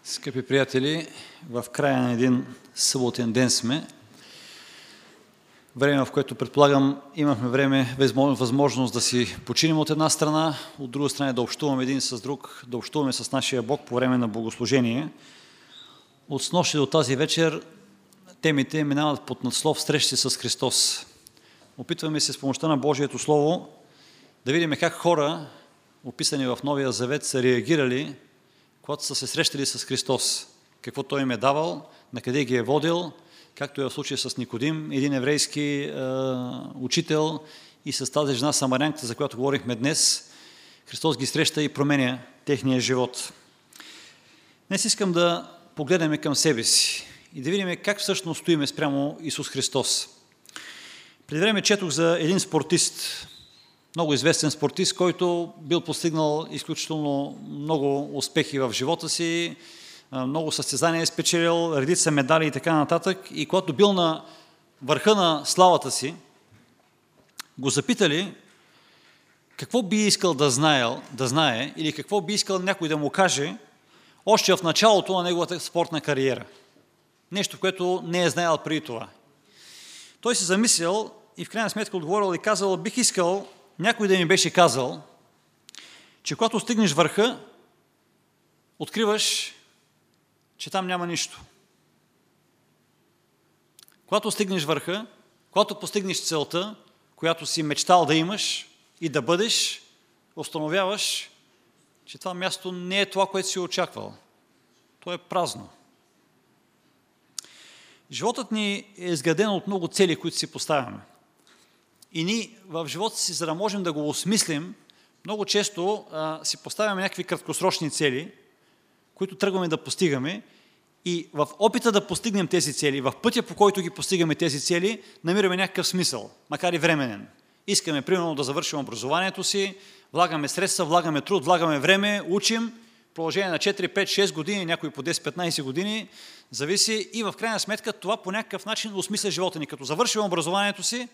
Скъпи приятели, в края на един съботен ден сме. Време, в което предполагам имахме време, възможност да си починем от една страна, от друга страна да общуваме един с друг, да общуваме с нашия Бог по време на богослужение. От снощи до тази вечер темите минават под надслов срещи с Христос. Опитваме се с помощта на Божието Слово да видим как хора, описани в Новия Завет, са реагирали, когато са се срещали с Христос, какво Той им е давал, на къде ги е водил, както е в случая с Никодим, един еврейски учител, и с тази жена самарянка, за която говорихме днес. Христос ги среща и променя техния живот. Днес искам да погледнем към себе си и да видим как всъщност стоиме спрямо Исус Христос. Преди време четох за един спортист, много известен спортист, който бил постигнал изключително много успехи в живота си, много състезания е спечелил, редица медали и така нататък. И когато бил на върха на славата си, го запитали какво би искал да знае или какво би искал някой да му каже още в началото на неговата спортна кариера. Нещо, което не е знаел преди това. Той се замислял и в крайна сметка отговорил и казал: бих искал някой да ми беше казал, че когато стигнеш върха, откриваш, че там няма нищо. Когато стигнеш върха, когато постигнеш целта, която си мечтал да имаш и да бъдеш, установяваш, че това място не е това, което си очаквал. То е празно. Животът ни е изграден от много цели, които си поставяме. И ние в живота си, за да можем да го осмислим, много често си поставяме някакви краткосрочни цели, които тръгваме да постигаме, и в опита да постигнем тези цели, в пътя, по който ги постигаме тези цели, намираме някакъв смисъл, макар и временен. Искаме, примерно, да завършим образованието си, влагаме средства, влагаме труд, влагаме време, учим, в продължение на 4, 5, 6 години, някои по 10, 15 години, зависи, и в крайна сметка това по някакъв начин осмисля живота ни. Като завършим образованието си,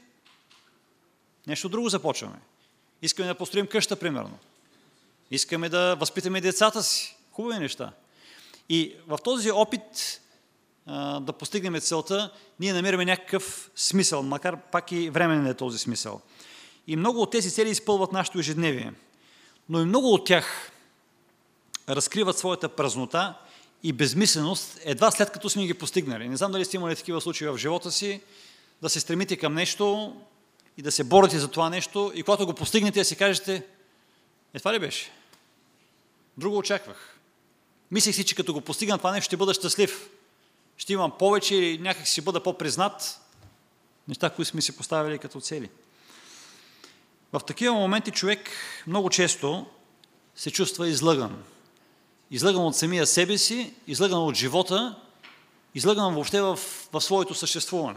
нещо друго започваме. Искаме да построим къща, примерно. Искаме да възпитаме децата си. Хубави неща. И в този опит да постигнем целта, ние намираме някакъв смисъл, макар пак и временен е този смисъл. И много от тези цели изпълват нашето ежедневие. Но и много от тях разкриват своята празнота и безмисленост едва след като сме ги постигнали. Не знам дали сте имали такива случаи в живота си, да се стремите към нещо и да се борите за това нещо, и когато го постигнете, да си кажете: това ли беше? Друго очаквах. Мислех си, че като го постигна това нещо, ще бъда щастлив. Ще имам повече или някак си бъда по-признат. Неща, които сме си поставили като цели. В такива моменти човек много често се чувства излъган. Излъган от самия себе си, излъган от живота, излъган въобще в своето съществуване.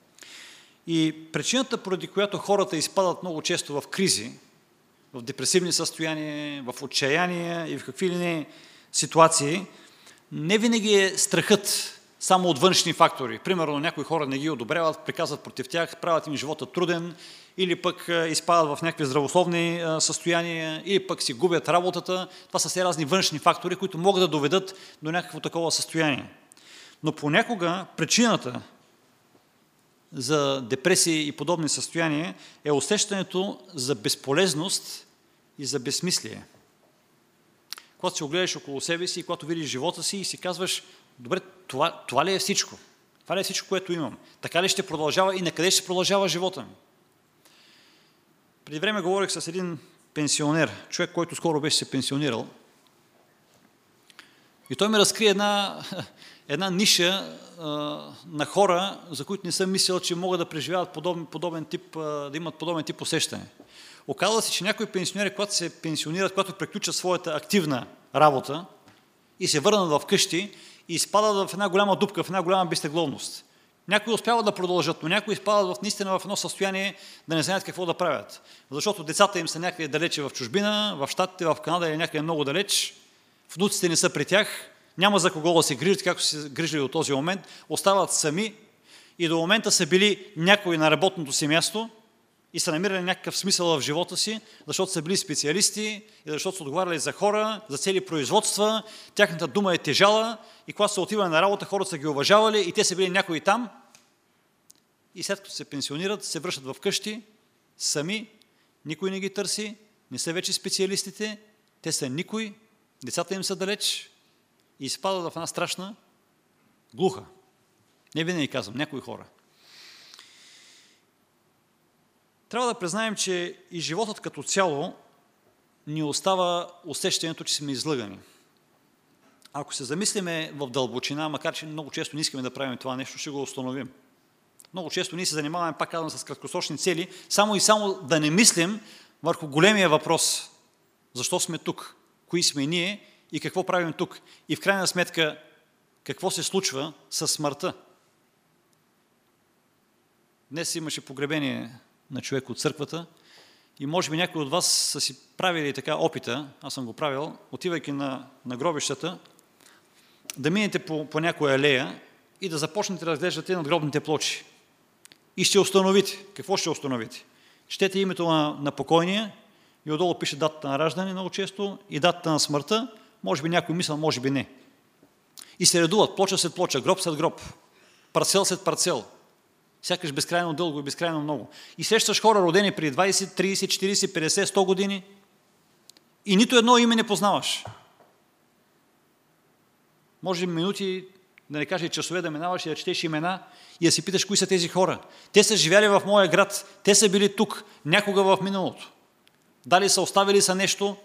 И причината, поради която хората изпадат много често в кризи, в депресивни състояния, в отчаяние и в какви ли не ситуации, не винаги е страхът само от външни фактори. Примерно, някои хора не ги одобряват, приказват против тях, правят им живота труден, или пък изпадат в някакви здравословни състояния, или пък си губят работата. Това са все разни външни фактори, които могат да доведат до някакво такова състояние. Но понякога причината за депресия и подобни състояния е усещането за безполезност и за безсмислие. Когато се огледаш около себе си и когато видиш живота си и си казваш: добре, това ли е всичко? Това ли е всичко, което имам? Така ли ще продължава и на къде ще продължава живота ми? Преди време говорих с един пенсионер, човек, който скоро беше се пенсионирал, и той ми разкри една ниша на хора, за които не съм мислил, че могат да преживяват подобен тип, да имат подобен тип усещане. Оказва се, че някои пенсионери, когато се пенсионират, когато приключат своята активна работа и се върнат вкъщи, и изпадат в една голяма дупка, в една голяма безтегловност. Някои успяват да продължат, но някои изпадат наистина в едно състояние да не знаят какво да правят. Защото децата им са някъде далече в чужбина, в Щатите, в Канада или някъде много далеч, внуците не са при тях, няма за кого да се грижат, както се грижили до този момент, остават сами, и до момента са били някои на работното си място, и са намирали някакъв смисъл в живота си, защото са били специалисти и защото са отговаряли за хора, за цели производства, тяхната дума е тежала и когато са отивали на работа, хората са ги уважавали и те са били някои там и след като се пенсионират, се връщат в къщи сами, никой не ги търси, не са вече специалистите, те са никой, децата им са далеч и изпадат в една страшна глуха. Не винаги казвам, някои хора. Трябва да признаем, че и животът като цяло ни остава усещането, че сме излъгани. Ако се замислиме в дълбочина, макар че много често не искаме да правим това нещо, ще го установим. Много често ние се занимаваме, пак казвам, с краткосрочни цели, само и само да не мислим върху големия въпрос. Защо сме тук? Кои сме ние и какво правим тук? И в крайна сметка, какво се случва с смъртта? Днес имаше погребение на човек от църквата и може би някои от вас са си правили така опита, аз съм го правил, отивайки на гробищата, да минете по някоя алея и да започнете да разглеждате надгробните плочи. И ще установите. Какво ще установите? Четете името на покойния и отдолу пише датата на раждане много често и датата на смъртта, може би някой мисъл, може би не. И се редуват плоча след плоча, гроб след гроб, парцел след парцел. Сякаш безкрайно дълго и безкрайно много. И срещаш хора, родени при 20, 30, 40, 50, 100 години и нито едно име не познаваш. Може минути, да не кажа и часове да минаваш и да четеш имена и да си питаш кои са тези хора. Те са живяли в моя град, те са били тук, някога в миналото. Дали са оставили са нещо?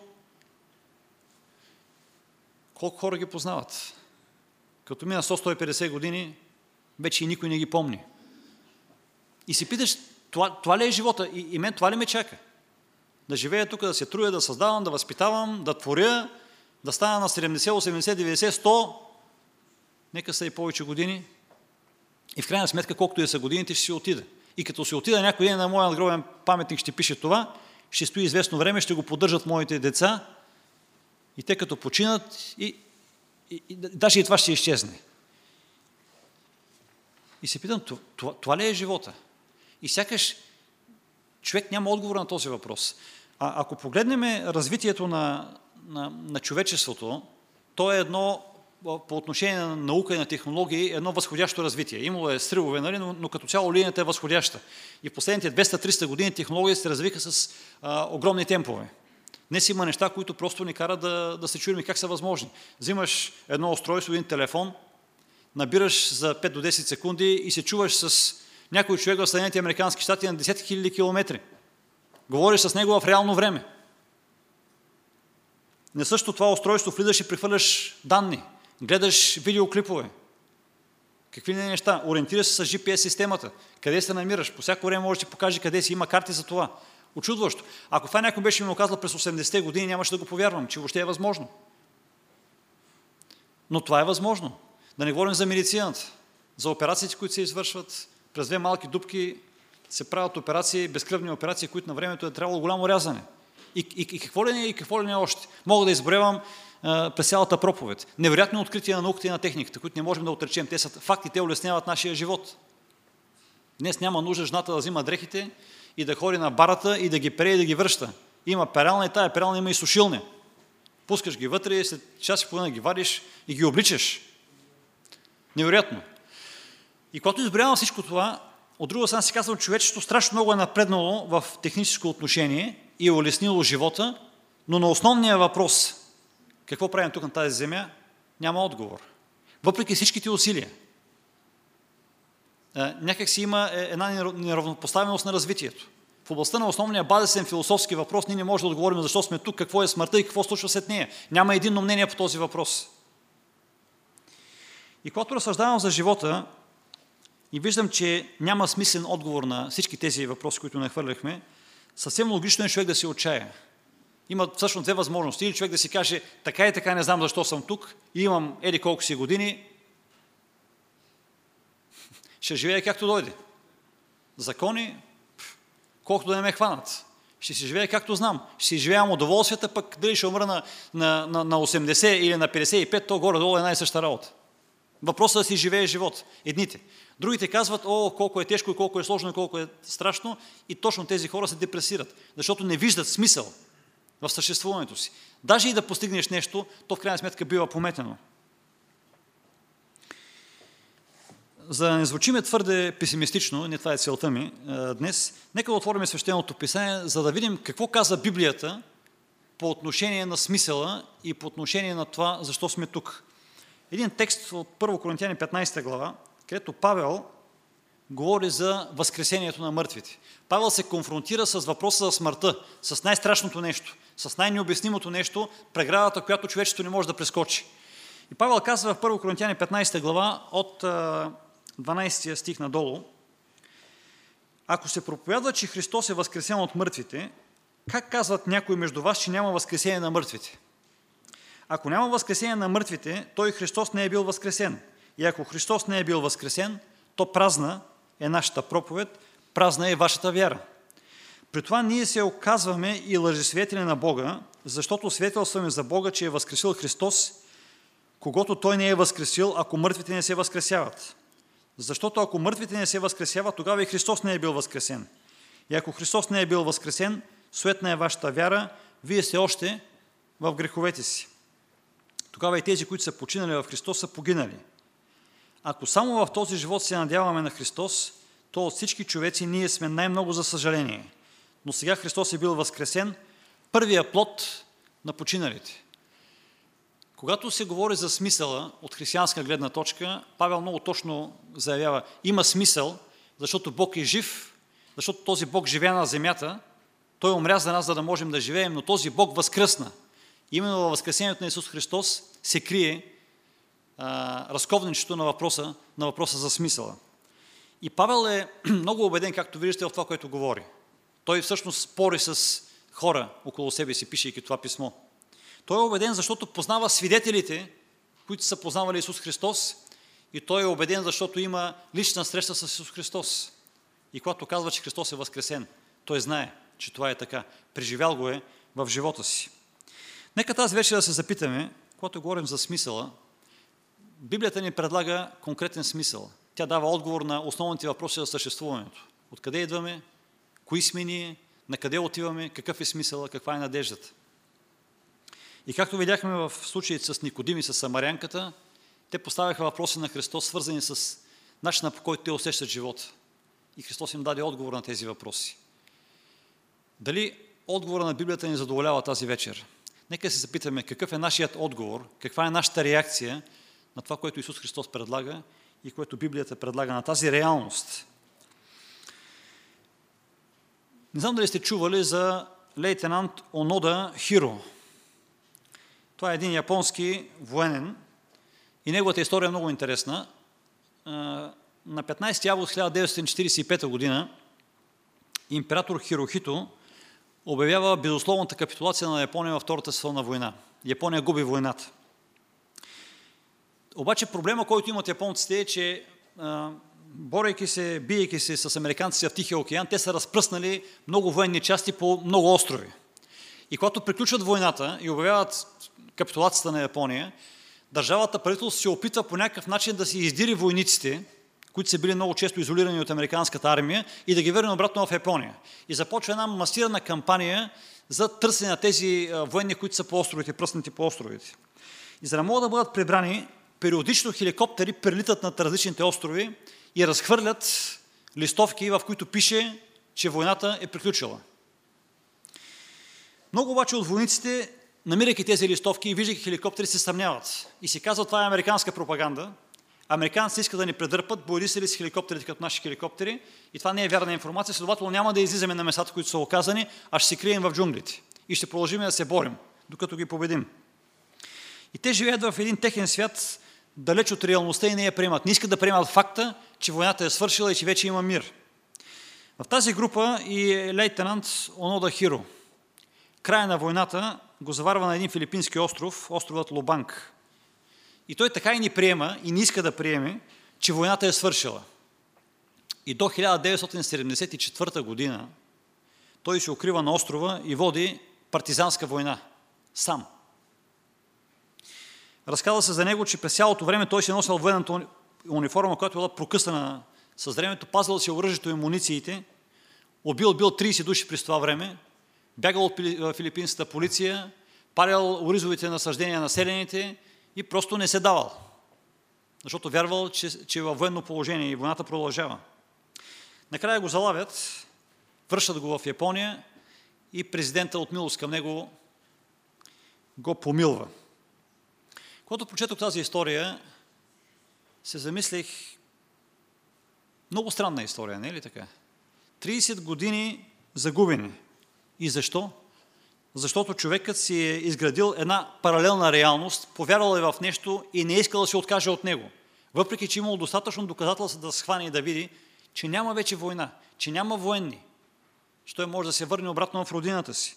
Колко хора ги познават? Като мина 100-150 години, вече и никой не ги помни. И си питаш, това ли е живота? И мен това ли ме чака? Да живея тук, да се труя, да създавам, да възпитавам, да творя, да стана на 70, 80, 90, 100, нека са и повече години. И в крайна сметка, колкото и са годините, ще си отида. И като си отида някой ден на моя надгробен паметник ще пише това, ще стои известно време, ще го поддържат моите деца и те като починат и даже и това ще изчезне. И се питам, това ли е живота? И сякаш човек няма отговор на този въпрос. Ако погледнем развитието на човечеството, то е едно, по отношение на наука и на технологии, едно възходящо развитие. Имало е сривове, нали? но като цяло линията е възходяща. И в последните 200-300 години технологии се развиха с огромни темпове. Днес има неща, които просто ни карат да се чуем как са възможни. Взимаш едно устройство, един телефон, набираш за 5 до 10 секунди и се чуваш с някой човек в Съединените американски щати на 10 000 километри. Говориш с него в реално време. Не също това устройство влизаш и прехвърляш данни. Гледаш видеоклипове. Какви не неща? Ориентираш се с GPS системата. Къде се намираш? По всяко време може да ти покаже къде си. Има карти за това. Очудващо. Ако това някой беше ми го казал през 80-те години, нямаше да го повярвам, че въобще е възможно. Но това е възможно. Да не говорим за медицината, за операциите, които се извършват. През 2 малки дупки се правят операции, безкръвни операции, които на времето е трябвало голямо рязане. И какво ли не, и какво ли не още. Мога да изброявам през цялата проповед. Невероятно откритие на науката и на техниката, които не можем да отречем. Те са факти, те улесняват нашия живот. Днес няма нужда жената да взима дрехите и да ходи на барата и да ги пере и да ги връща. Има перална и тая перална има и сушилня. Пускаш ги вътре и след час и половина ги вадиш и ги обличаш. Невероятно. И когато изброявам всичко това, от друга страна си казвам, човечеството страшно много е напреднало в техническо отношение и е улеснило живота, но на основния въпрос, какво правим тук на тази земя, няма отговор. Въпреки всичките усилия. Някак си има една неравнопоставеност на развитието. В областта на основния базисен философски въпрос ние не можем да отговорим защо сме тук, какво е смъртта и какво случва след нея. Няма единно мнение по този въпрос. И когато разсъждавам за живота и виждам, че няма смислен отговор на всички тези въпроси, които нахвърляхме, съвсем логично е човек да се отчая. Има всъщност 2 възможности. Или човек да си каже, така и така не знам защо съм тук и имам еди колко си години, ще живея както дойде. Закони, колкото да не ме хванат. Ще си живея както знам. Ще си живеям удоволствията, пък дали ще умра на 80 или на 55, то горе-долу е една и съща работа. Въпросът е да си живее живот. Едните. Другите казват, колко е тежко и колко е сложно и колко е страшно, и точно тези хора се депресират, защото не виждат смисъл в съществуването си. Даже и да постигнеш нещо, то в крайна сметка бива пометено. За да не звучиме твърде песимистично, не това е целта ми днес, нека да отворим Свещеното писание, за да видим какво казва Библията по отношение на смисъла и по отношение на това, защо сме тук. Един текст от 1 Коринтияни 15 глава, където Павел говори за възкресението на мъртвите. Павел се конфронтира с въпроса за смъртта, с най-страшното нещо, с най-необяснимото нещо, преградата, която човечеството не може да прескочи. И Павел казва в 1 Коринтияни 15 глава от 12 стих надолу: ако се проповядва, че Христос е възкресен от мъртвите, как казват някои между вас, че няма възкресение на мъртвите? Ако няма възкресение на мъртвите, той Христос не е бил възкресен. И ако Христос не е бил възкресен, то празна е нашата проповед, празна е вашата вяра. При това ние се оказваме и лъжесвидетели на Бога, защото свидетелстваме за Бога, че е възкресил Христос, когато Той не е възкресил, ако мъртвите не се възкресяват. Защото ако мъртвите не се възкресяват, тогава и Христос не е бил възкресен. И ако Христос не е бил възкресен, суетна е вашата вяра, вие сте още в греховете си. Тогава и тези, които са починали в Христос, са погинали. Ако само в този живот се надяваме на Христос, то от всички човеци ние сме най-много за съжаление. Но сега Христос е бил възкресен, първия плод на починалите. Когато се говори за смисъла от християнска гледна точка, Павел много точно заявява: има смисъл, защото Бог е жив, защото този Бог живее на земята, Той умря за нас, за да можем да живеем, но този Бог възкръсна. Именно във възкресението на Исус Христос се крие разковничето на въпроса за смисъла. И Павел е много убеден, както виждате, в това, което говори. Той всъщност спори с хора около себе си, пишейки това писмо. Той е убеден, защото познава свидетелите, които са познавали Исус Христос, и той е убеден, защото има лична среща с Исус Христос. И когато казва, че Христос е възкресен, той знае, че това е така. Преживял го е в живота си. Нека тази вечер да се запитаме, когато говорим за смисъла, Библията ни предлага конкретен смисъл. Тя дава отговор на основните въпроси за съществуването. Откъде идваме, кои сме ние, на къде отиваме, какъв е смисъла, каква е надеждата. И както видяхме в случаите с Никодим и с самарянката, те поставяха въпроси на Христос, свързани с начина, по който те усещат живота. И Христос им даде отговор на тези въпроси. Дали отговора на Библията ни задоволява тази вечер? Нека се запитаме какъв е нашият отговор, каква е нашата реакция на това, което Исус Христос предлага и което Библията предлага, на тази реалност. Не знам дали сте чували за лейтенант Онода Хиро. Това е един японски военен и неговата история е много интересна. На 15 август 1945 година император Хирохито обявява безусловната капитулация на Япония във Втората световна война. Япония губи войната. Обаче проблема, който имат японците, е, че борейки се, биейки се с американците в Тихия океан, те са разпръснали много военни части по много острови. И когато приключват войната и обявяват капитулацията на Япония, държавата, правителство се опитва по някакъв начин да си издири войниците, които са били много често изолирани от американската армия, и да ги върне обратно в Япония. И започва една масирана кампания за търсене на тези военни, които са по островите, пръснати по островите. И за да могат да бъдат прибрани, периодично хеликоптери прелитат над различните острови и разхвърлят листовки, в които пише, че войната е приключила. Много обаче от войниците, намирайки тези листовки и виждайки хеликоптери, се съмняват. И си казват, това е американска пропаганда. Американците искат да ни предърпат, боядисали с хеликоптерите като наши хеликоптери, и това не е вярна информация, следователно няма да излизаме на местата, които са оказани, а ще се крием в джунглите. И ще продължим да се борим, докато ги победим. И те живеят в един техен свят, далеч от реалността, и не я приемат. Не искат да приемат факта, че войната е свършила и че вече има мир. В тази група и лейтенант Онода Хиро. Края на войната го заварва на един филипински остров, островът Лобанг. И той така и не приема, и не иска да приеме, че войната е свършила. И до 1974 година той се укрива на острова и води партизанска война. Сам. Разказва се за него, че през цялото време той се носил военната униформа, която била прокъсана с времето пазил си оръжието и мунициите, убил 30 души през това време, бягал от филипинската полиция, палял оризовите насаждения на селените и просто не се давал. Защото вярвал, че е във военно положение и войната продължава. Накрая го залавят, връщат го в Япония и президента от милост към него го помилва. Когато прочетох тази история, се замислих, много странна история, не е ли така? 30 години загубени. И защо? Защото човекът си е изградил една паралелна реалност, повярвал е в нещо и не е искал да се откаже от него. Въпреки че имал достатъчно доказателства да схване и да види, че няма вече война, че няма военни, че той може да се върне обратно в родината си.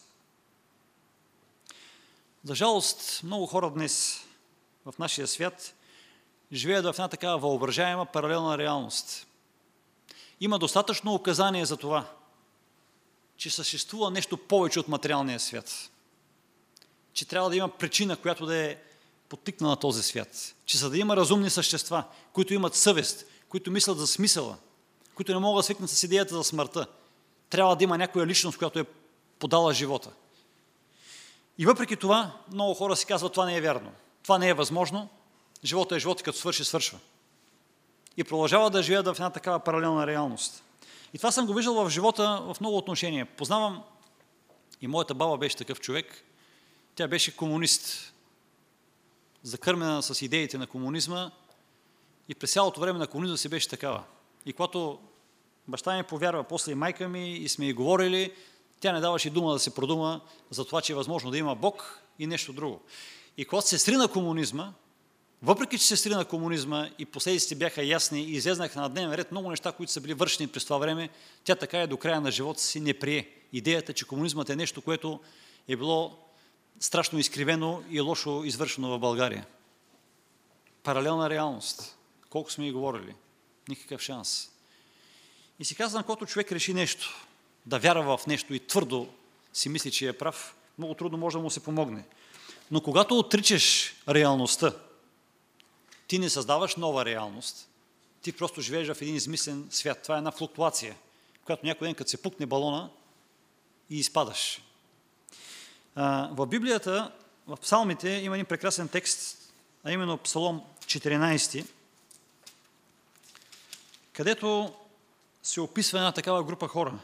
За жалост, много хора днес в нашия свят живеят в една такава въображаема паралелна реалност. Има достатъчно указания за това, че съществува нещо повече от материалния свят. Че трябва да има причина, която да е подтикнала този свят. Че за да има разумни същества, които имат съвест, които мислят за смисъла, които не могат да свикнат с идеята за смъртта, трябва да има някоя личност, която е подала живота. И въпреки това, много хора си казват, това не е вярно. Това не е възможно. Живота е живот и като свърши, свършва. И продължават да живеят в една такава паралелна реалност. И това съм го виждал в живота в много отношения. Познавам, и моята баба беше такъв човек, тя беше комунист, закърмена с идеите на комунизма и през цялото време на комунизма си беше такава. И когато баща ми повярва, после и майка ми, и сме и говорили, тя не даваше дума да се продума за това, че е възможно да има Бог и нещо друго. И когато се срина комунизма, въпреки че се срина комунизма и последиците бяха ясни и излезнаха на дневен ред много неща, които са били вършени през това време, тя така и до края на живота си не прие идеята, че комунизмът е нещо, което е било страшно изкривено и лошо извършено в България. Паралелна реалност. Колко сме и говорили. Никакъв шанс. И си казвам, когато човек реши нещо, да вярва в нещо и твърдо си мисли, че е прав, много трудно може да му се помогне. Но когато отричаш реалността, ти не създаваш нова реалност, ти просто живееш в един измислен свят. Това е една флуктуация, в която някой ден, като се пукне балона и изпадаш. В Библията, в Псалмите, има един прекрасен текст, а именно Псалом 14, където се описва една такава група хора.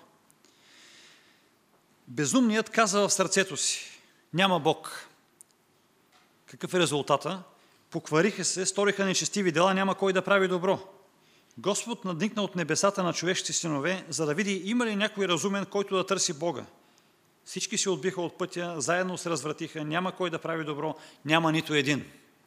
Безумният каза в сърцето си, няма Бог. Какъв е резултата? Поквариха се, сториха нечестиви дела, няма кой да прави добро. Господ надникна от небесата на човешките синове, за да види има ли някой разумен, който да търси Бога. Всички се отбиха от пътя, заедно се развратиха, няма кой да прави добро, няма нито един.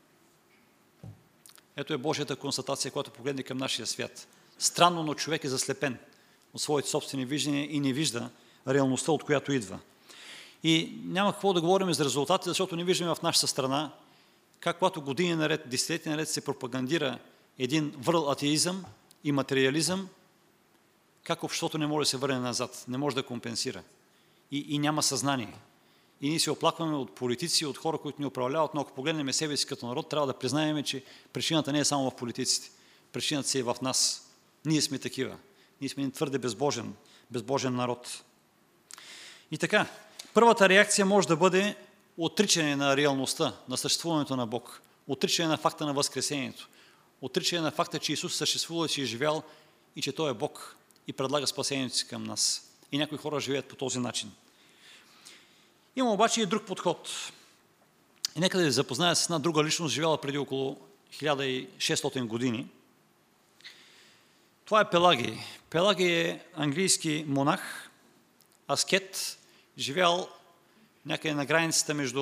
Ето е Божията констатация, която погледне към нашия свят. Странно, но човек е заслепен от своите собствени виждания и не вижда реалността, от която идва. И няма какво да говорим за резултати, защото не виждаме в нашата страна как когато години наред, десетилетия наред се пропагандира един върл атеизъм и материализъм, как обществото не може да се върне назад, не може да компенсира. И няма съзнание. И ние се оплакваме от политици, от хора, които ни управляват, но ако погледнем себе си като народ, трябва да признаем, че причината не е само в политиците. Причината си е в нас. Ние сме такива. Ние сме един твърде безбожен народ. И така, първата реакция може да бъде отричане на реалността, на съществуването на Бог. Отричане на факта на възкресението. Отричане на факта, че Исус съществува, че е живял и че Той е Бог и предлага спасението си към нас. И някои хора живеят по този начин. Има обаче и друг подход. И нека да ви запозная с една друга личност, живяла преди около 1600 години. Това е Пелагий. Пелагий е английски монах, аскет, живял някъде на границата между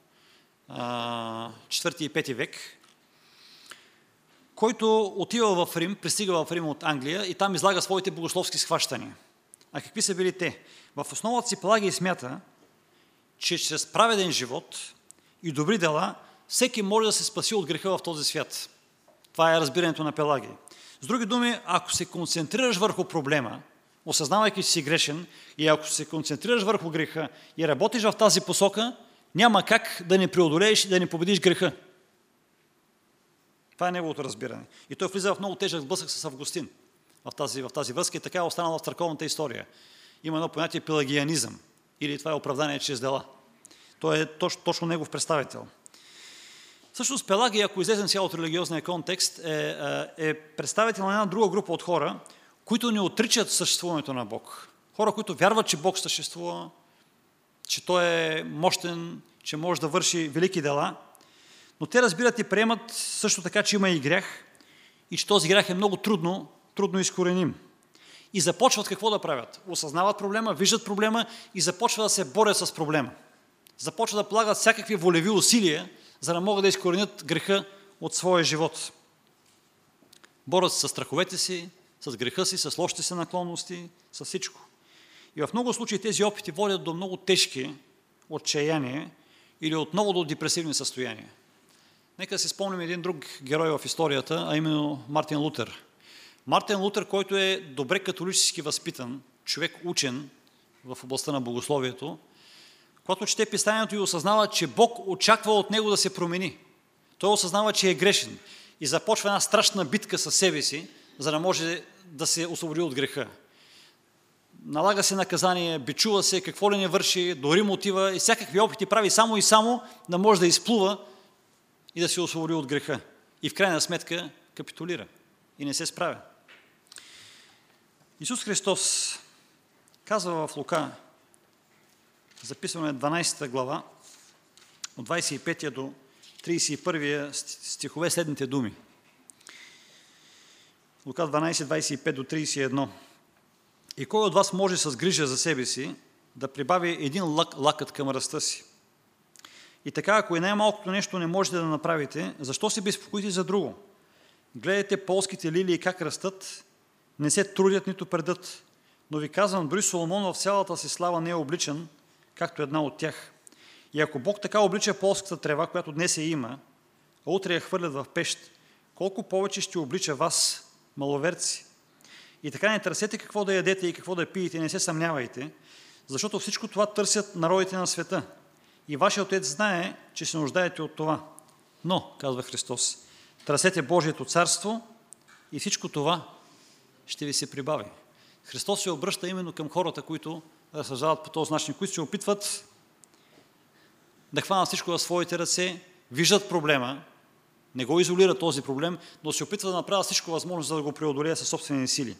4 и 5 век, който отива в Рим, пристига в Рим от Англия и там излага своите богословски схващания. А какви са били те? В основата си Пелагий смята, че чрез праведен живот и добри дела всеки може да се спаси от греха в този свят. Това е разбирането на Пелагий. С други думи, ако се концентрираш върху проблема, осъзнавайки, че си грешен, и ако се концентрираш върху греха и работиш в тази посока, няма как да не преодолееш и да не победиш греха. Това е неговото разбиране. И той влиза в много тежък сблъсък с Августин. в тази връзка и така е останала в църковната история. Има едно понятие пелагианизъм, или това е оправдание чрез дела. Той е точно негов представител. Всъщност Пелагия, ако излезем сега от религиозния контекст, е представител на една друга група от хора, които не отричат съществуването на Бог. Хора, които вярват, че Бог съществува, че Той е мощен, че може да върши велики дела, но те разбират и приемат също така, че има и грях и че този грях е много трудно изкореним. И започват какво да правят? Осъзнават проблема, виждат проблема и започват да се борят с проблема. Започват да полагат всякакви волеви усилия, за да могат да изкоренят греха от своя живот. Борят се с страховете си, с греха си, с лошите си наклонности, с всичко. И в много случаи тези опити водят до много тежки отчаяние или отново до депресивни състояния. Нека да си спомним един друг герой в историята, а именно Мартин Лутер. Мартин Лутер, който е добре католически възпитан, човек учен в областта на богословието, когато чете писанието и осъзнава, че Бог очаква от него да се промени. Той осъзнава, че е грешен и започва една страшна битка със себе си, за да може да се освободи от греха. Налага се наказание, бичува се, какво ли не върши, дори отива и всякакви опити прави само и само да може да изплува и да се освободи от греха. И в крайна сметка капитулира и не се справя. Исус Христос казва в Лука, записано е 12 глава, от 25 до 31 стихове следните думи. Лука 12, 25 до 31. И кой от вас може с грижа за себе си да прибави един лакът към ръста си? И така, ако и най-малкото нещо не можете да направите, защо се безпокоите за друго? Гледайте полските лилии как растат, не се трудят, нито предат. Но ви казвам, дори Соломон в цялата си слава не е обличан, както една от тях. И ако Бог така облича полската трева, която днес има, а утре я хвърлят в пещ, колко повече ще облича вас, маловерци? И така не търсете какво да ядете и какво да пиете, не се съмнявайте, защото всичко това търсят народите на света. И вашият Отец знае, че се нуждаете от това. Но, казва Христос, търсете Божието царство и всичко това ще ви се прибави. Христос се обръща именно към хората, които разсъждават по този начин, които се опитват да хванат всичко в своите ръце, виждат проблема, не го изолират този проблем, но се опитват да направят всичко възможно, за да го преодолеят със собствени сили.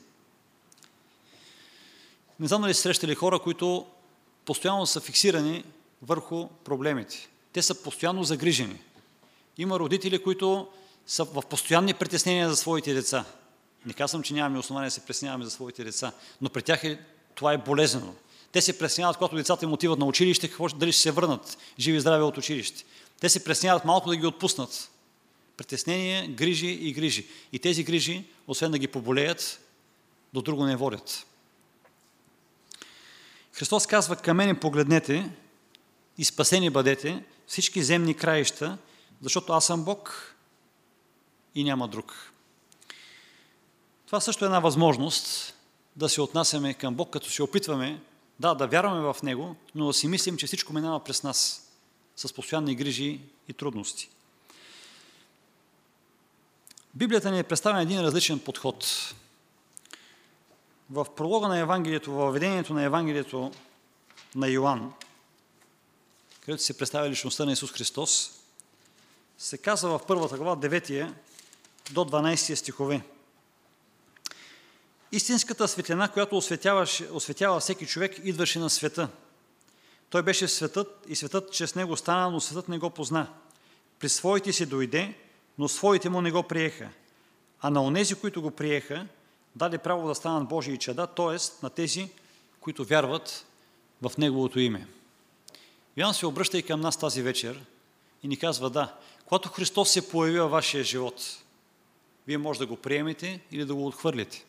Не знам дали срещали хора, които постоянно са фиксирани върху проблемите. Те са постоянно загрижени. Има родители, които са в постоянни притеснения за своите деца. Не казвам, че нямаме основание да се притесняваме за своите деца, но при тях това е болезнено. Те се притесняват, когато децата им отиват на училище, дали ще се върнат живи и здрави от училище. Те се притесняват малко да ги отпуснат. Притеснение, грижи и грижи. И тези грижи, освен да ги поболеят, до друго не водят. Христос казва, към мене погледнете и спасени бъдете всички земни краища, защото аз съм Бог и няма друг. Това също е една възможност да се отнасяме към Бог, като се опитваме да вярваме в Него, но да си мислим, че всичко минава през нас, с постоянни грижи и трудности. Библията ни е представена един различен подход. В пролога на Евангелието, във въведението на Евангелието на Йоан, където се представя личността на Исус Христос, се казва в първата глава, 9 до 12 стихове. Истинската светлина, която осветява всеки човек, идваше на света. Той беше светът и светът чрез него стана, но светът не го позна. При своите си дойде, но своите му не го приеха. А на онези, които го приеха, даде право да станат Божии чада, т.е. на тези, които вярват в Неговото име. Йоан се обръща и към нас тази вечер и ни казва, когато Христос се появи във вашия живот, вие може да го приемете или да го отхвърлите.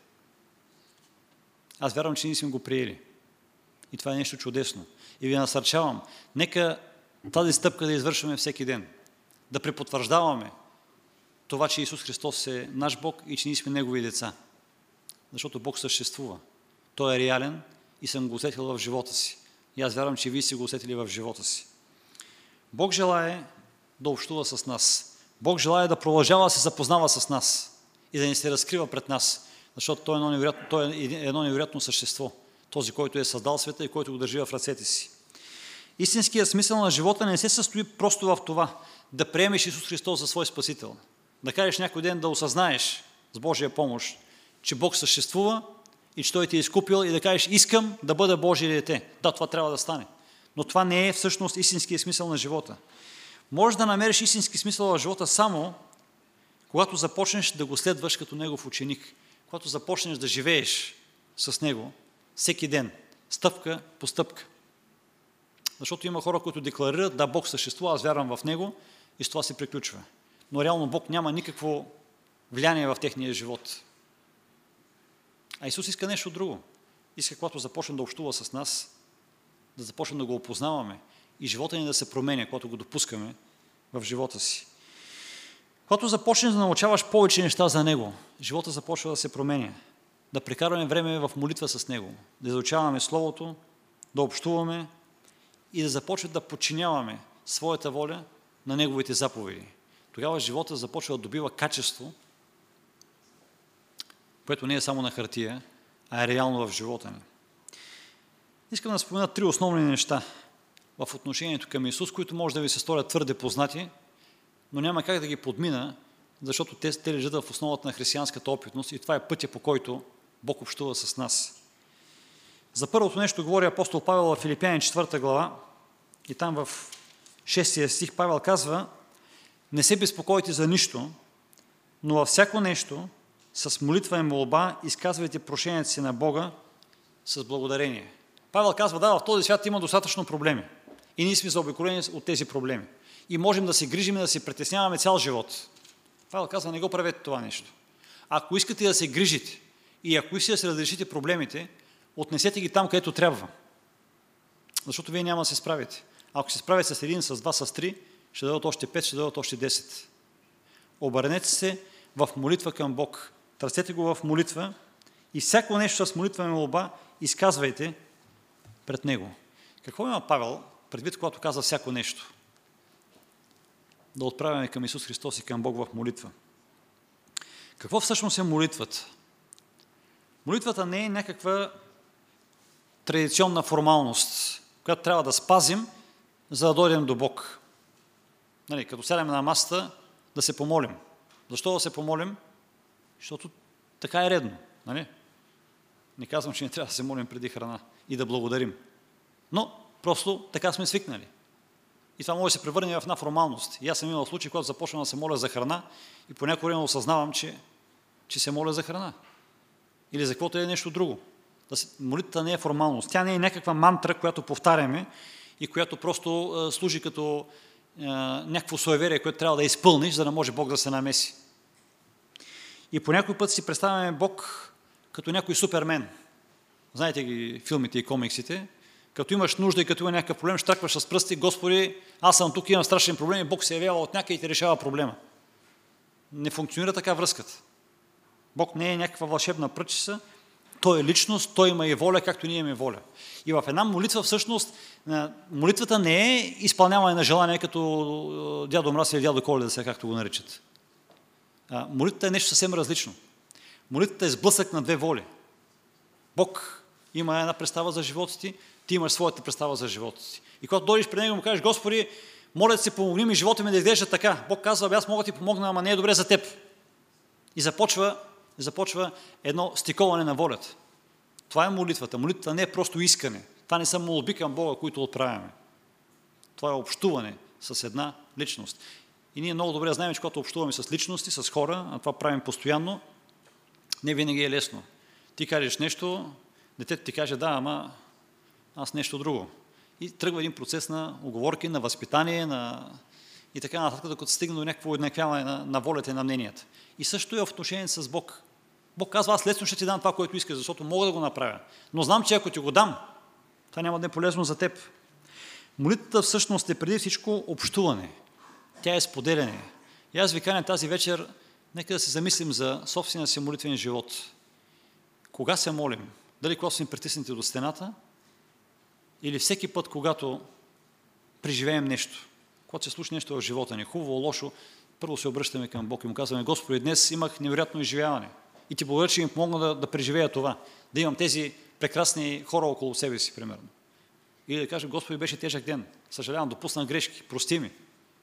Аз вярвам, че ние сме го приели. И това е нещо чудесно. И ви насърчавам, нека тази стъпка да извършваме всеки ден. Да препотвърждаваме това, че Исус Христос е наш Бог и че ние сме Негови деца. Защото Бог съществува. Той е реален и съм го усетил в живота си. И аз вярвам, че вие сте го усетили в живота си. Бог желае да общува с нас. Бог желае да продължава да се запознава с нас и да ни се разкрива пред нас. Защото той е едно невероятно същество. Този, който е създал света и който го държи в ръцете си. Истинският смисъл на живота не се състои просто в това да приемеш Исус Христос за свой Спасител. Да кажеш някой ден да осъзнаеш с Божия помощ, че Бог съществува и че Той те е изкупил и да кажеш искам да бъда Божие дете. Да, това трябва да стане. Но това не е всъщност истинският смисъл на живота. Можеш да намериш истински смисъл в живота само когато започнеш да го следваш като Негов ученик. Когато започнеш да живееш с Него всеки ден, стъпка по стъпка. Защото има хора, които декларират, да, Бог съществува, аз вярвам в Него и с това се приключва. Но реално Бог няма никакво влияние в техния живот. А Исус иска нещо друго. Иска, когато започне да общува с нас, да започнем да го опознаваме и живота ни да се променя, когато го допускаме в живота си. Когато започнеш да научаваш повече неща за Него, живота започва да се променя. Да прекарваме време в молитва с Него, да изучаваме Словото, да общуваме и да започваме да подчиняваме своята воля на Неговите заповеди. Тогава живота започва да добива качество, което не е само на хартия, а е реално в живота ни. Искам да спомена 3 основни неща в отношението към Исус, които може да ви се сторят твърде познати, но няма как да ги подмина, защото те лежат в основата на християнската опитност и това е пътя, по който Бог общува с нас. За първото нещо говори апостол Павел в Филипяни 4 глава и там в 6 стих Павел казва: не се безпокойте за нищо, но във всяко нещо с молитва и молба изказвайте прошенията си на Бога с благодарение. Павел казва, да, в този свят има достатъчно проблеми и ние сме заобиколени от тези проблеми. И можем да се грижим и да се притесняваме цял живот. Павел казва, не го правете това нещо. Ако искате да се грижите и ако искате да се разрешите проблемите, отнесете ги там, където трябва. Защото вие няма да се справите. Ако се справите с един, с два, с три, ще дадат още 5, ще дадат още 10. Обърнете се в молитва към Бог. Търсете го в молитва и всяко нещо с молитва и молба изказвайте пред Него. Какво има Павел предвид, когато казва всяко нещо? Да отправяме към Исус Христос и към Бог в молитва. Какво всъщност е молитвата? Молитвата не е някаква традиционна формалност, която трябва да спазим, за да дойдем до Бог. Нали, като сядем на масата, да се помолим. Защо да се помолим? Защото така е редно. Нали? Не казвам, че не трябва да се молим преди храна и да благодарим. Но просто така сме свикнали. И това може да се превърне в една формалност. И аз съм имал случай, когато започвам да се моля за храна и по някое време осъзнавам, че се моля за храна. Или за каквото е нещо друго. Молитвата не е формалност. Тя не е някаква мантра, която повтаряме и която просто служи като някакво суеверие, което трябва да изпълниш, за да може Бог да се намеси. И по някой път си представяме Бог като някой супермен. Знаете ги филмите и комиксите. Като имаш нужда и като има някакъв проблем, щракваш с пръсти, Господи, аз съм тук, имам страшен проблем и Бог се явява от някъде и ти решава проблема. Не функционира така връзката. Бог не е някаква вълшебна пръчица, Той е личност, Той има и воля, както ние имаме воля. И в една молитва всъщност, молитвата не е изпълняване на желание, като дядо Мраз или дядо Коледа, сега както го наричат. Молитвата е нещо съвсем различно. Молитвата е сблъсък на две воли. Бог има една представа за живота ти, ти имаш своята представа за живота си. И когато дойдеш при Него и му кажеш, Господи, моля да си помогни ми живота ми да изглежда така. Бог казва, аз мога да ти помогна, ама не е добре за теб. И започва едно стиковане на волята. Това е молитвата. Молитвата не е просто искане. Това не са молби към Бога, които отправяме. Това е общуване с една личност. И ние много добре знаем, че когато общуваме с личности, с хора, а това правим постоянно, не винаги е лесно. Ти кажеш нещо, детето ти каже, да, ама аз нещо друго. И тръгва един процес на уговорки, на възпитание, и така нататък, докато стигне до някакво уеднаквяване на волята и на мненията. И също е в отношение с Бог. Бог казва, аз лесно ще ти дам това, което искаш, защото мога да го направя. Но знам, че ако ти го дам, това няма да е полезно за теб. Молитвата всъщност е преди всичко общуване. Тя е споделяне. И аз ви каня тази вечер, нека да се замислим за собствения си молитвен живот. Кога се молим? Дали когато сме притиснати до стената, или всеки път, когато преживеем нещо, когато се случи нещо в живота ни, хубаво, лошо, първо се обръщаме към Бог и му казваме, Господи, днес имах невероятно изживяване. И ти благодаря, че им помогна да преживея това. Да имам тези прекрасни хора около себе си, примерно. Или да кажа, Господи, беше тежък ден. Съжалявам, допуснах грешки. Прости ми.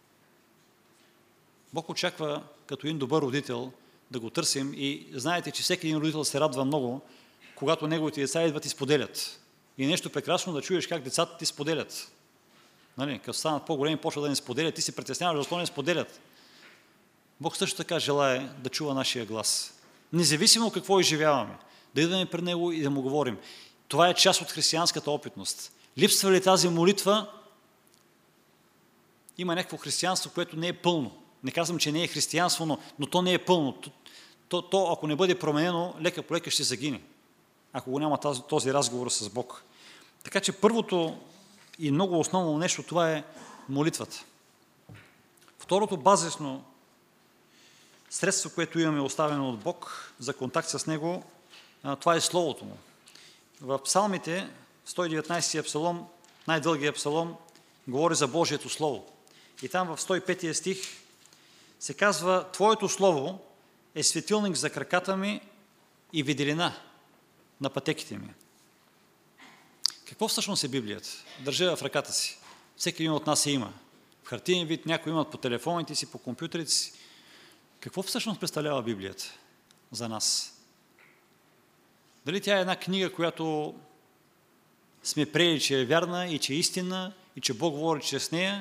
Бог очаква, като един добър родител, да го търсим и знаете, че всеки един родител се радва много, когато неговите деца идват и споделят. И нещо прекрасно да чуеш как децата ти споделят. Нали? Като станат по-големи, почват да не споделят, ти се притесняваш, защо не споделят. Бог също така желае да чува нашия глас. Независимо какво изживяваме, да идваме пред Него и да му говорим. Това е част от християнската опитност. Липсва ли тази молитва? Има някакво християнство, което не е пълно. Не казвам, че не е християнство, но то не е пълно. То, ако не бъде променено, лека по лека ще загине, ако го няма този разговор с Бог. Така че първото и много основно нещо, това е молитвата. Второто базисно средство, което имаме оставено от Бог за контакт с Него, това е Словото Му. В псалмите, 119-я псалом, най-дългия псалом, говори за Божието Слово. И там в 105-я стих се казва: Твоето Слово е светилник за краката ми и виделина на пътеките ми. Какво всъщност е Библията? Държа в ръката си. Всеки един от нас я има. В хартиен вид, някои имат по телефоните си, по компютрите си. Какво всъщност представлява Библията за нас? Дали тя е една книга, която сме приели, че е вярна и че е истинна и че Бог говори чрез нея,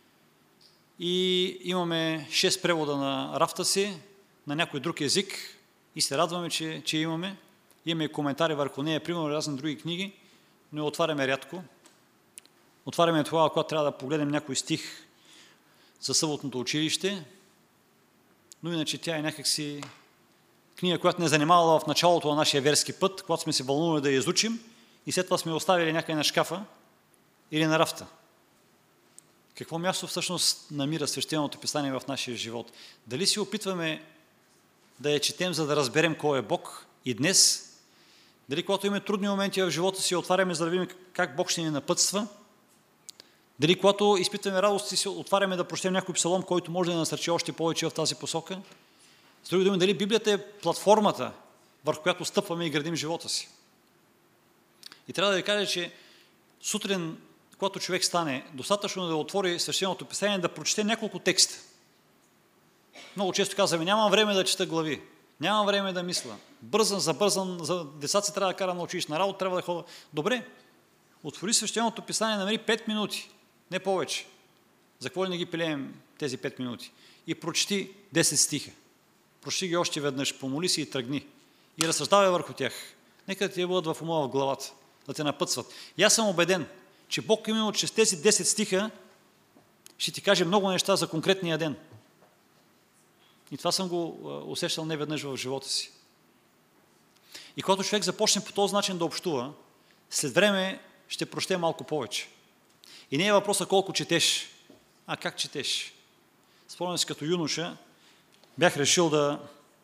и имаме 6 превода на рафта си на някой друг език и се радваме, че имаме. Имаме коментари върху нея, примерно разни други книги, но я отваряме рядко. Отваряме това, когато трябва да погледнем някой стих за съботното училище, но иначе тя е някакси книга, която не е занимавала в началото на нашия верски път, когато сме се вълнували да я изучим и след това сме оставили някъде на шкафа или на рафта. Какво място всъщност намира Свещеното писание в нашия живот? Дали си опитваме да я четем, за да разберем кой е Бог и днес? Дали когато имаме трудни моменти в живота си, отваряме, за да видим как Бог ще ни напътства? Дали когато изпитваме радост, си отваряме да прочетем някой псалом, който може да насърчи още повече в тази посока? С други думи, дали Библията е платформата, върху която стъпваме и градим живота си? И трябва да ви кажа, че сутрин, когато човек стане, достатъчно да отвори Свещеното писание, да прочете няколко текста. Много често казваме: нямам време да чета глави, нямам време да мисля, забързан, за децата си трябва да кара на училище, на работа трябва да ходя. Добре, отвори Свещеното писание, намери 5 минути, не повече. За какво ли не ги пилеем тези 5 минути? И прочети 10 стиха. Прочети ги още веднъж, помоли си и тръгни. И разсъждавай върху тях. Нека да ти бъдат в ума, в главата, да те напътстват. И аз съм убеден, че Бог именно чрез тези 10 стиха ще ти каже много неща за конкретния ден. И това съм го усещал неведнъж в живота си. И когато човек започне по този начин да общува, след време ще прочете малко повече. И не е въпросът колко четеш, а как четеш. Спомням си, като юноша бях решил да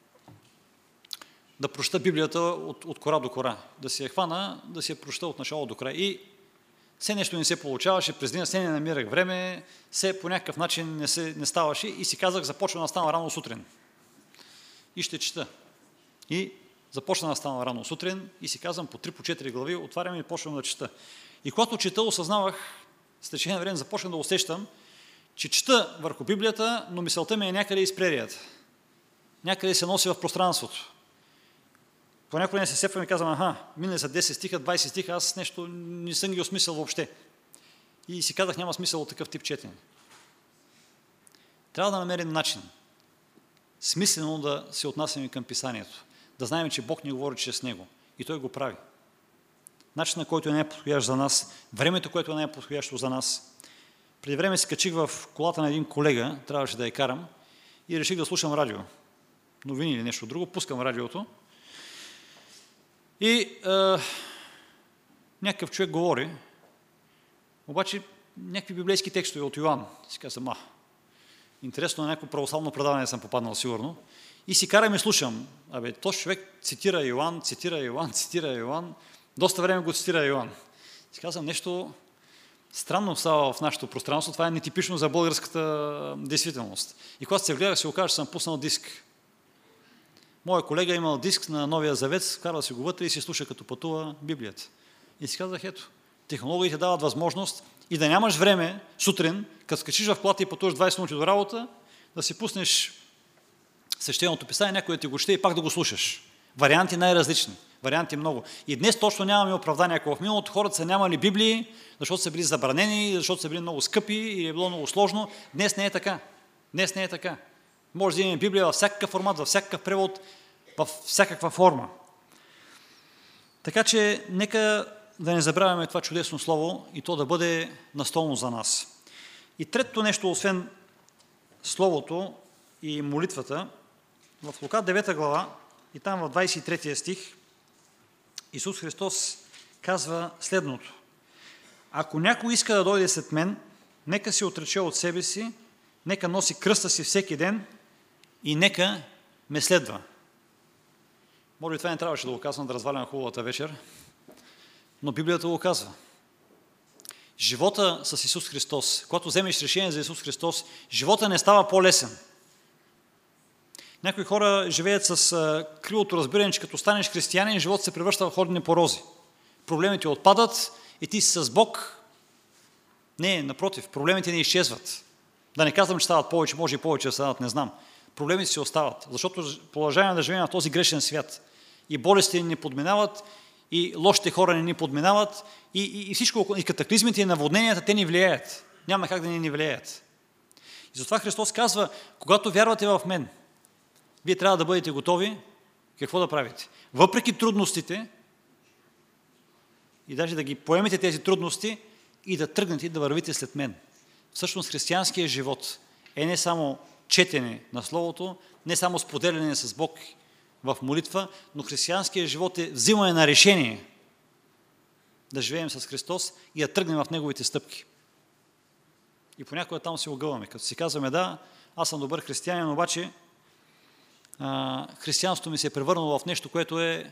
прочета Библията от кора до кора. Да си я хвана, да си я прочета от начало до край. И все нещо не се получаваше, през деня все не намирах време, все по някакъв начин не ставаше и си казах: започвам да ставам рано сутрин. И ще чета. И започна да ставам рано сутрин и си казвам по 3-4 глави, отварям и почвам да чета. И когато чета, осъзнавах, с течение на време започнах да усещам, че чета върху Библията, но мисълта ми е някъде из прерията. Някъде се носи в пространството. Понякога не се сепвам и казвам: минали са 10 стиха, 20 стиха, аз нещо не съм ги осмислял въобще. И си казах: няма смисъл от такъв тип четене. Трябва да намерим начин, смислено да се отнасяме към писанието, да знаем, че Бог ни говори чрез него и Той го прави. Начинът, който е най-подходящ за нас, времето, което е най-подходящо за нас. Преди време се качих в колата на един колега, трябваше да я карам и реших да слушам радио. Новини или нещо друго, пускам радиото. И някакъв човек говори, обаче някакви библейски текстове от Йоан. Си казвам: интересно, на някакво православно предаване съм попаднал сигурно. И си карам и слушам. Този човек цитира Йоан. Доста време го цитира Йоан. Си казвам, нещо странно става в нашето пространство. Това е нетипично за българската действителност. И когато се гледах, се оказа, че съм пуснал диск. Моя колега имал диск на Новия Завет, карал си го вътре и си слуша като пътува Библията. И си казах, ето, технологиите дават възможност и да нямаш време сутрин, като скачиш в колата и пътуваш 20 минути до работа, да си пуснеш свещеното писание, някой да ти го чете и пак да го слушаш. Варианти най-различни, варианти много. И днес точно нямаме оправдание. Ако в миналото хората са нямали Библии, защото са били забранени, защото са били много скъпи или е било много сложно, днес не е така. Днес не е така. Може да имаме Библия във всякакъв формат, във всякакъв превод, във всякаква форма. Така че нека да не забравяме това чудесно слово и то да бъде настолно за нас. И третото нещо, освен словото и молитвата, в Лука 9 глава и там в 23 стих Исус Христос казва следното. Ако някой иска да дойде след мен, нека се отрече от себе си, нека носи кръста си всеки ден и нека ме следва. Може би това не трябваше да го казвам, да развалям хубавата вечер, но Библията го казва. Живота с Исус Христос, когато вземеш решение за Исус Христос, живота не става по-лесен. Някои хора живеят с кривото разбиране, че като станеш християнин, живот се превръща в ходене по рози. Проблемите отпадат и ти си с Бог. Не, напротив, проблемите не изчезват. Да не казвам, че стават повече, може и повече да стават, не знам. Проблемите си остават, защото продължаваме да живеем в този грешен свят. И болестите ни подминават, и лошите хора не ни подминават, и всичко, и катаклизмите и наводненията, те ни влияят. Няма как да ни влияят. И затова Христос казва, когато вярвате в мен, вие трябва да бъдете готови, какво да правите? Въпреки трудностите, и даже да ги поемете тези трудности, и да тръгнете да вървите след мен. Всъщност християнският живот е не само четене на Словото, не само споделяне с Бог в молитва, но християнският живот е взимане на решение да живеем с Христос и да тръгнем в Неговите стъпки. И понякога там се огъваме, като си казваме, да, аз съм добър християнин, обаче християнството ми се е превърнало в нещо, което е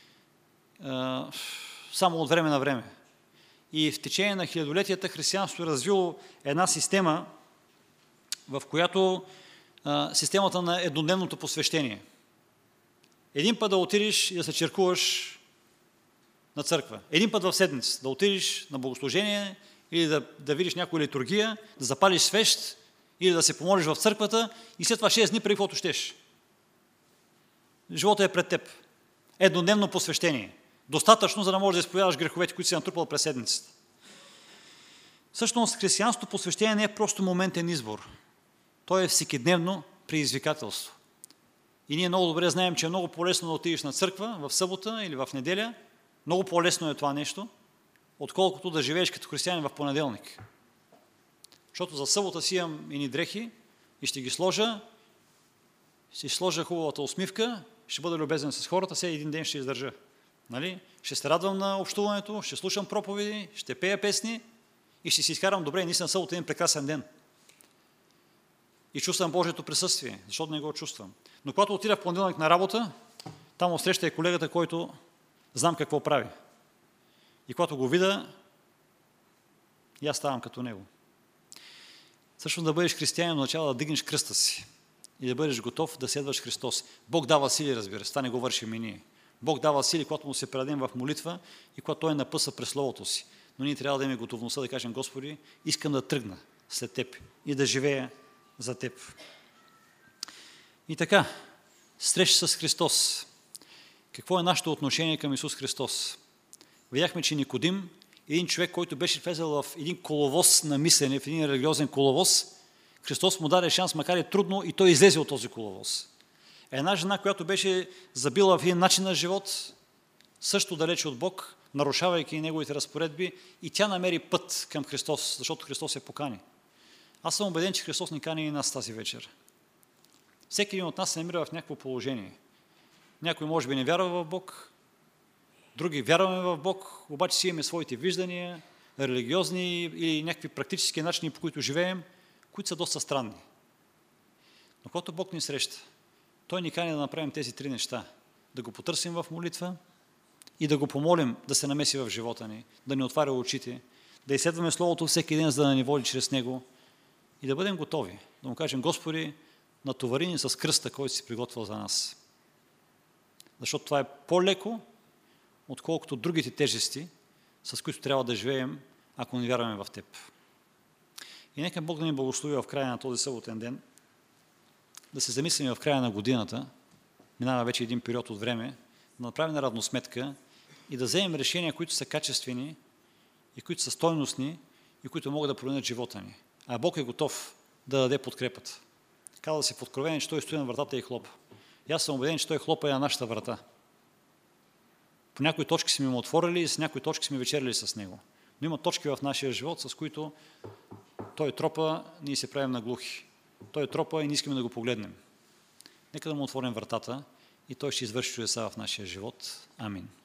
само от време на време. И в течение на хилядолетията християнството е развило една система, в която системата на еднодневното посвещение. Един път да отидеш и да се черкуваш на църква. Един път в седмица да отидеш на богослужение или да видиш някоя литургия, да запалиш свещ или да се помолиш в църквата и след това 6 дни преди каквото щеш. Животът е пред теб. Еднодневно посвещение. Достатъчно, за да можеш да изповядаш греховете, които си натрупал през седмицата. Всъщност, християнското посвещение не е просто моментен избор. То е всекидневно предизвикателство. И ние много добре знаем, че е много по-лесно да отидеш на църква в събота или в неделя. Много по-лесно е това нещо, отколкото да живееш като християнин в понеделник. Защото за събота си имам едни дрехи и ще ги сложа, ще сложа хубавата усмивка, ще бъда любезен с хората, сега един ден ще издържа. Нали? Ще се радвам на общуването, ще слушам проповеди, ще пея песни и ще си изкарам добре, наистина събота е един прекрасен ден. И чувствам Божието присъствие, защото не го чувствам. Но когато отида в понеделник на работа, там отсреща е колегата, който знам какво прави. И когато го видя, и аз ставам като него. Всъщност да бъдеш християнин, означава да дигнеш кръста си и да бъдеш готов да следваш Христос. Бог дава сили, разбира се, това не го вършим и ние. Бог дава сили, когато му се предадем в молитва и когато Той напъса през Словото си. Но ние трябва да имаме готовността да кажем, Господи, искам да тръгна след Теб и да живея за Теб. И така, среща с Христос. Какво е нашето отношение към Исус Христос? Видяхме, че Никодим, един човек, който беше влезъл в един коловоз на мислене, в един религиозен коловоз, Христос му даде шанс, макар и трудно, и той излезе от този коловоз. Една жена, която беше забила в един начин на живот, също далече от Бог, нарушавайки неговите разпоредби, и тя намери път към Христос, защото Христос я покани. Аз съм убеден, че Христос ни кани и нас тази вечер. Всеки един от нас се намира в някакво положение. Някой може би не вярва в Бог, други вярваме в Бог, обаче си имаме своите виждания, религиозни или някакви практически начини, по които живеем, които са доста странни. Но когато Бог ни среща, Той ни кани да направим тези три неща. Да го потърсим в молитва и да го помолим да се намеси в живота ни, да ни отваря очите, да изследваме Словото всеки ден, за да ни води чрез него и да бъдем готови. Да му кажем, Господи, натовари ни с кръста, който си приготвил за нас. Защото това е по-леко, отколкото другите тежести, с които трябва да живеем, ако не вярваме в Теб. И нека Бог да ни благослови в края на този съботен ден, да се замислим в края на годината, минава вече един период от време, да направим равносметка и да вземем решения, които са качествени и които са стойностни и които могат да променят живота ни. А Бог е готов да даде подкрепата. Казва се в Откровение, че Той стои на вратата и хлопа. И аз съм убеден, че Той хлопа е на нашата врата. По някои точки сме му отворили и с някои точки сме вечерили с Него. Но има точки в нашия живот, с които Той тропа, ние се правим наглухи. Той тропа и не искаме да го погледнем. Нека да му отворим вратата и Той ще извърши чудеса в нашия живот. Амин.